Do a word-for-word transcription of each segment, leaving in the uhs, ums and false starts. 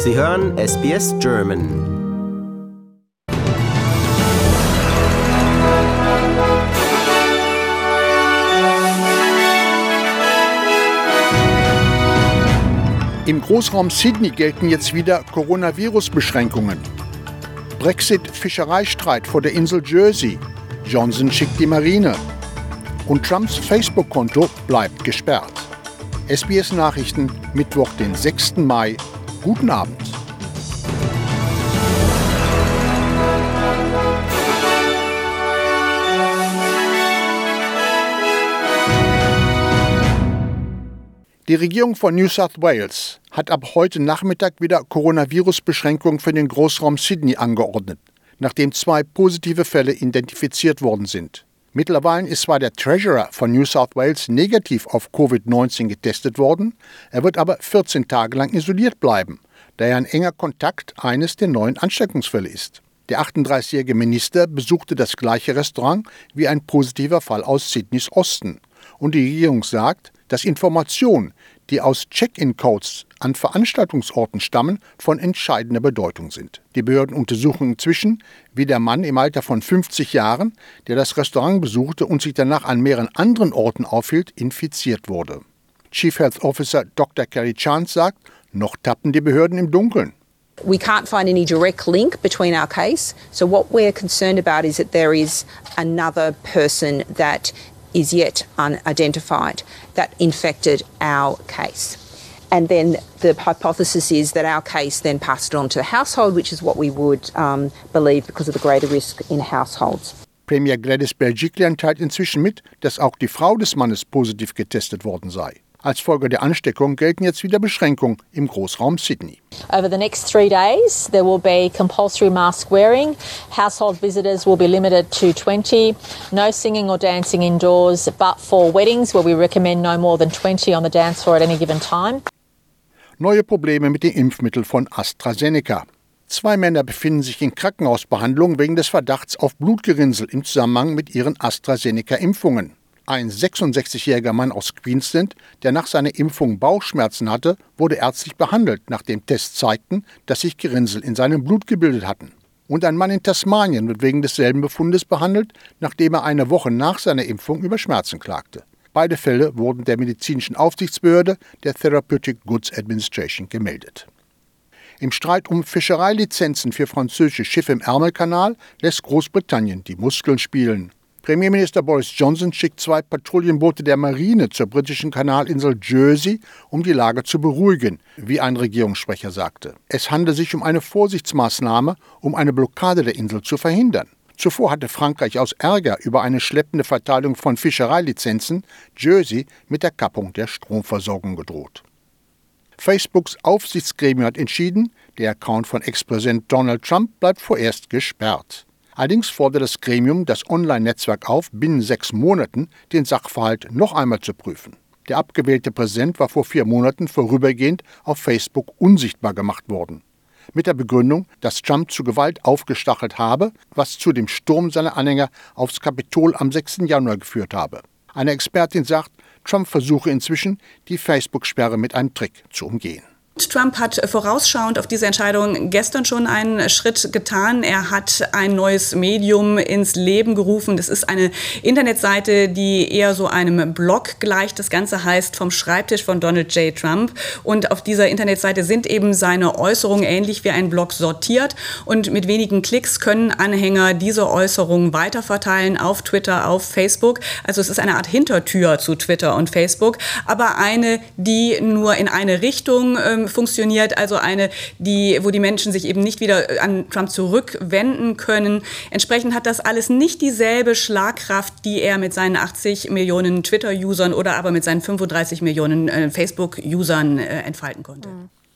Sie hören S B S German. Im Großraum Sydney gelten jetzt wieder Coronavirus-Beschränkungen. Brexit-Fischereistreit vor der Insel Jersey. Johnson schickt die Marine. Und Trumps Facebook-Konto bleibt gesperrt. S B S Nachrichten, Mittwoch, den sechsten Mai. Guten Abend. Die Regierung von New South Wales hat ab heute Nachmittag wieder Coronavirus-Beschränkungen für den Großraum Sydney angeordnet, nachdem zwei positive Fälle identifiziert worden sind. Mittlerweile ist zwar der Treasurer von New South Wales negativ auf Covid neunzehn getestet worden, er wird aber vierzehn Tage lang isoliert bleiben, da er ein enger Kontakt eines der neuen Ansteckungsfälle ist. Der achtunddreißigjährige Minister besuchte das gleiche Restaurant wie ein positiver Fall aus Sydneys Osten. Und die Regierung sagt, dass Informationen, die aus Check-in-Codes an Veranstaltungsorten stammen, von entscheidender Bedeutung sind. Die Behörden untersuchen inzwischen, wie der Mann im Alter von fünfzig Jahren, der das Restaurant besuchte und sich danach an mehreren anderen Orten aufhielt, infiziert wurde. Chief Health Officer Doktor Kerry Chance sagt, noch tappen die Behörden im Dunkeln. We can't find any direct link between our case. So what we're concerned about is that there is another person that is yet unidentified that infected our case. And then the hypothesis is that our case then passed it on to the household, which is what we would um, believe because of the greater risk in households. Premier Gladys Berejiklian teilt inzwischen mit, dass auch die Frau des Mannes positiv getestet worden sei. Als Folge der Ansteckung gelten jetzt wieder Beschränkungen im Großraum Sydney. Over the next three days, there will be compulsory mask wearing. Household visitors will be limited to twenty. No singing or dancing indoors, but for weddings, where we recommend no more than twenty on the dance floor at any given time. Neue Probleme mit dem Impfmittel von AstraZeneca. Zwei Männer befinden sich in Krankenhausbehandlung wegen des Verdachts auf Blutgerinnsel im Zusammenhang mit ihren AstraZeneca-Impfungen. Ein sechsundsechzigjähriger Mann aus Queensland, der nach seiner Impfung Bauchschmerzen hatte, wurde ärztlich behandelt, nachdem Tests zeigten, dass sich Gerinnsel in seinem Blut gebildet hatten. Und ein Mann in Tasmanien wird wegen desselben Befundes behandelt, nachdem er eine Woche nach seiner Impfung über Schmerzen klagte. Beide Fälle wurden der medizinischen Aufsichtsbehörde, der Therapeutic Goods Administration, gemeldet. Im Streit um Fischereilizenzen für französische Schiffe im Ärmelkanal lässt Großbritannien die Muskeln spielen. Premierminister Boris Johnson schickt zwei Patrouillenboote der Marine zur britischen Kanalinsel Jersey, um die Lage zu beruhigen, wie ein Regierungssprecher sagte. Es handele sich um eine Vorsichtsmaßnahme, um eine Blockade der Insel zu verhindern. Zuvor hatte Frankreich aus Ärger über eine schleppende Verteilung von Fischereilizenzen Jersey mit der Kappung der Stromversorgung gedroht. Facebooks Aufsichtsgremium hat entschieden, der Account von Ex-Präsident Donald Trump bleibt vorerst gesperrt. Allerdings fordert das Gremium das Online-Netzwerk auf, binnen sechs Monaten den Sachverhalt noch einmal zu prüfen. Der abgewählte Präsident war vor vier Monaten vorübergehend auf Facebook unsichtbar gemacht worden. Mit der Begründung, dass Trump zu Gewalt aufgestachelt habe, was zu dem Sturm seiner Anhänger aufs Kapitol am sechsten Januar geführt habe. Eine Expertin sagt, Trump versuche inzwischen, die Facebook-Sperre mit einem Trick zu umgehen. Trump hat vorausschauend auf diese Entscheidung gestern schon einen Schritt getan. Er hat ein neues Medium ins Leben gerufen. Das ist eine Internetseite, die eher so einem Blog gleicht. Das Ganze heißt Vom Schreibtisch von Donald J. Trump. Und auf dieser Internetseite sind eben seine Äußerungen ähnlich wie ein Blog sortiert. Und mit wenigen Klicks können Anhänger diese Äußerungen weiterverteilen auf Twitter, auf Facebook. Also es ist eine Art Hintertür zu Twitter und Facebook, aber eine, die nur in eine Richtung ähm, funktioniert, also eine, die, wo die Menschen sich eben nicht wieder an Trump zurückwenden können. Entsprechend hat das alles nicht dieselbe Schlagkraft, die er mit seinen achtzig Millionen Twitter-Usern oder aber mit seinen fünfunddreißig Millionen äh, Facebook-Usern äh, entfalten konnte.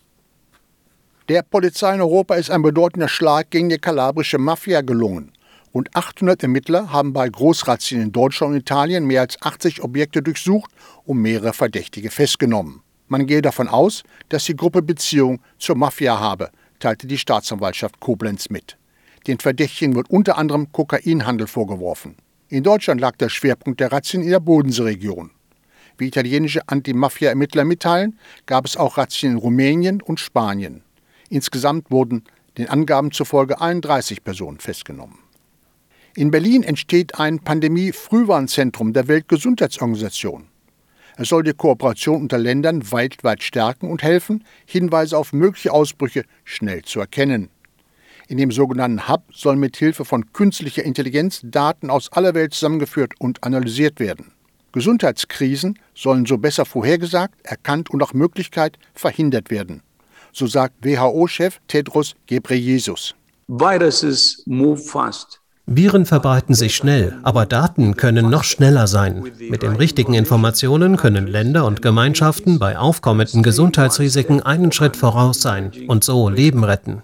Der Polizei in Europa ist ein bedeutender Schlag gegen die kalabrische Mafia gelungen. Rund achthundert Ermittler haben bei Großrazzien in Deutschland und Italien mehr als achtzig Objekte durchsucht und mehrere Verdächtige festgenommen. Man gehe davon aus, dass die Gruppe Beziehung zur Mafia habe, teilte die Staatsanwaltschaft Koblenz mit. Den Verdächtigen wird unter anderem Kokainhandel vorgeworfen. In Deutschland lag der Schwerpunkt der Razzien in der Bodenseeregion. Wie italienische Anti-Mafia-Ermittler mitteilen, gab es auch Razzien in Rumänien und Spanien. Insgesamt wurden den Angaben zufolge einunddreißig Personen festgenommen. In Berlin entsteht ein Pandemie-Frühwarnzentrum der Weltgesundheitsorganisation. Es soll die Kooperation unter Ländern weltweit stärken und helfen, Hinweise auf mögliche Ausbrüche schnell zu erkennen. In dem sogenannten Hub sollen mit Hilfe von künstlicher Intelligenz Daten aus aller Welt zusammengeführt und analysiert werden. Gesundheitskrisen sollen so besser vorhergesagt, erkannt und nach Möglichkeit verhindert werden. So sagt W H O-Chef Tedros Ghebreyesus. Viruses move fast. Viren verbreiten sich schnell, aber Daten können noch schneller sein. Mit den richtigen Informationen können Länder und Gemeinschaften bei aufkommenden Gesundheitsrisiken einen Schritt voraus sein und so Leben retten.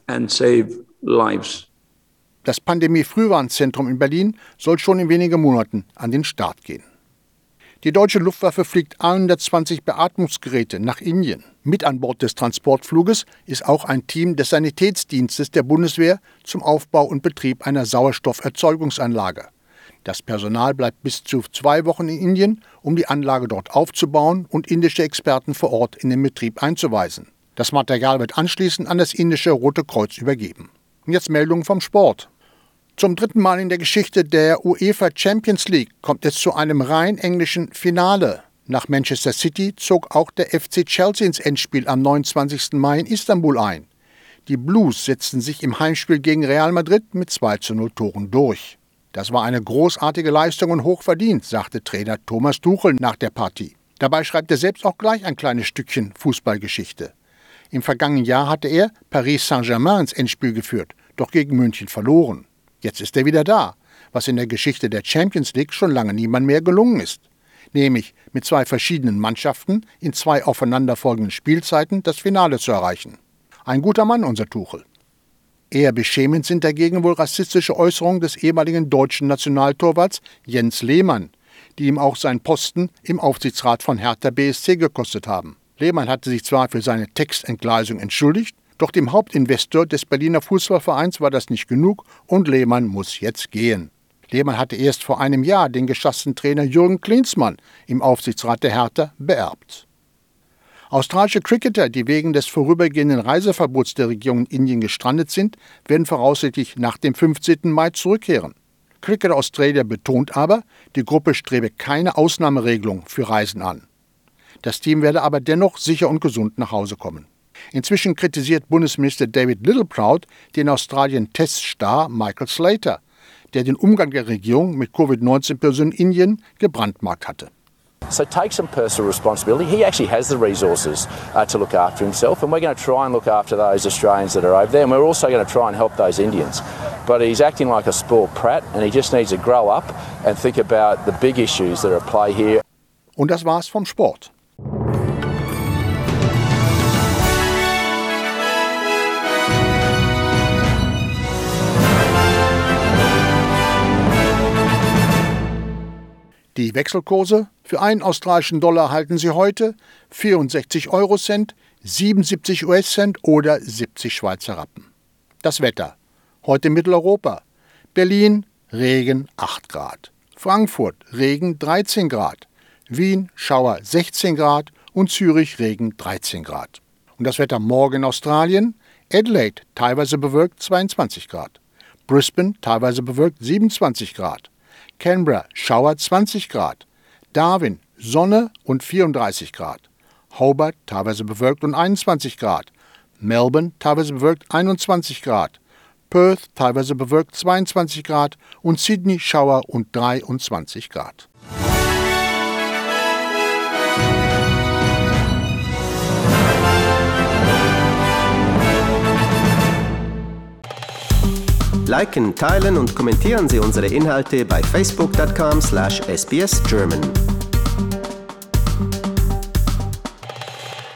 Das Pandemie-Frühwarnzentrum in Berlin soll schon in wenigen Monaten an den Start gehen. Die deutsche Luftwaffe fliegt hundertzwanzig Beatmungsgeräte nach Indien. Mit an Bord des Transportfluges ist auch ein Team des Sanitätsdienstes der Bundeswehr zum Aufbau und Betrieb einer Sauerstofferzeugungsanlage. Das Personal bleibt bis zu zwei Wochen in Indien, um die Anlage dort aufzubauen und indische Experten vor Ort in den Betrieb einzuweisen. Das Material wird anschließend an das indische Rote Kreuz übergeben. Und jetzt Meldungen vom Sport. Zum dritten Mal in der Geschichte der UEFA Champions League kommt es zu einem rein englischen Finale. Nach Manchester City zog auch der F C Chelsea ins Endspiel am neunundzwanzigsten Mai in Istanbul ein. Die Blues setzten sich im Heimspiel gegen Real Madrid mit zwei zu null Toren durch. Das war eine großartige Leistung und hochverdient, sagte Trainer Thomas Tuchel nach der Partie. Dabei schreibt er selbst auch gleich ein kleines Stückchen Fußballgeschichte. Im vergangenen Jahr hatte er Paris Saint-Germain ins Endspiel geführt, doch gegen München verloren. Jetzt ist er wieder da, was in der Geschichte der Champions League schon lange niemand mehr gelungen ist. Nämlich mit zwei verschiedenen Mannschaften in zwei aufeinanderfolgenden Spielzeiten das Finale zu erreichen. Ein guter Mann, unser Tuchel. Eher beschämend sind dagegen wohl rassistische Äußerungen des ehemaligen deutschen Nationaltorwarts Jens Lehmann, die ihm auch seinen Posten im Aufsichtsrat von Hertha B S C gekostet haben. Lehmann hatte sich zwar für seine Textentgleisung entschuldigt, doch dem Hauptinvestor des Berliner Fußballvereins war das nicht genug und Lehmann muss jetzt gehen. Lehmann hatte erst vor einem Jahr den geschassten Trainer Jürgen Klinsmann im Aufsichtsrat der Hertha beerbt. Australische Cricketer, die wegen des vorübergehenden Reiseverbots der Regierung in Indien gestrandet sind, werden voraussichtlich nach dem fünfzehnten Mai zurückkehren. Cricket Australia betont aber, die Gruppe strebe keine Ausnahmeregelung für Reisen an. Das Team werde aber dennoch sicher und gesund nach Hause kommen. Inzwischen kritisiert Bundesminister David Littleproud den Australien-Teststar Michael Slater, der den Umgang der Regierung mit Covid neunzehn-Personen in Indien gebrandmarkt hatte. So take some personal responsibility. He actually has the resources uh, to look after himself, and we're going to try and look after those Australians that are over there, and we're also going to try and help those Indians. But he's acting like a spoiled brat, and he just needs to grow up and think about the big issues that are at play here. Und das war's vom Sport. Die Wechselkurse: für einen australischen Dollar halten Sie heute vierundsechzig Eurocent, siebenundsiebzig US-Cent oder siebzig Schweizer Rappen. Das Wetter: heute in Mitteleuropa. Berlin Regen acht Grad, Frankfurt Regen dreizehn Grad, Wien Schauer sechzehn Grad und Zürich Regen dreizehn Grad. Und das Wetter morgen in Australien: Adelaide teilweise bewölkt zweiundzwanzig Grad, Brisbane teilweise bewölkt siebenundzwanzig Grad, Canberra Schauer zwanzig Grad, Darwin Sonne und vierunddreißig Grad, Hobart teilweise bewölkt und einundzwanzig Grad, Melbourne teilweise bewölkt einundzwanzig Grad, Perth teilweise bewölkt zweiundzwanzig Grad und Sydney Schauer und dreiundzwanzig Grad. Liken, teilen und kommentieren Sie unsere Inhalte bei facebook punkt com slash s b s german.